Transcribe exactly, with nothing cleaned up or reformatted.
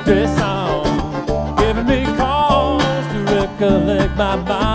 country song, giving me cause to recollect my mind.